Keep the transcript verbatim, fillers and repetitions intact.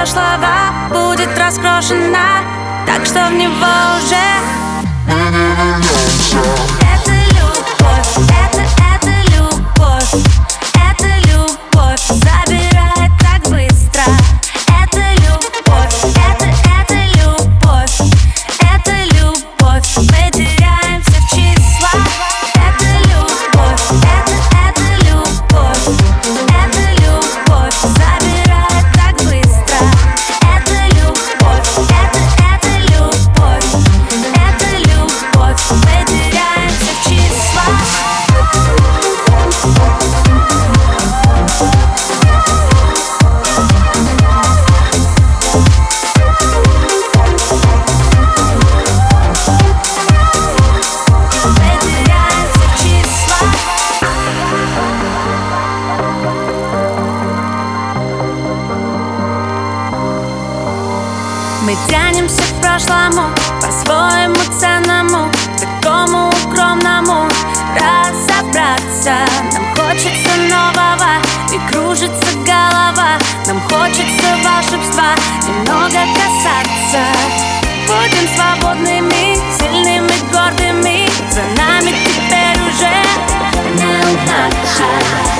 прошлого будет раскрошена, так что в него уже это любовь, это, это любовь, это любовь забирает так быстро. Это любовь, это, это любовь, это любовь, мы теряемся в числах. Это любовь, это, это любовь, это любовь забирает так быстро. Это любовь, это, это любовь, это любовь, мы теряемся в числах. Мы тянемся к прошлому, по-своему ценному, такому укромному. Разобраться нам хочется нового, и кружится голова. Нам хочется волшебства, немного касаться. Будем свободными, сильными, гордыми. За нами теперь уже не угнать.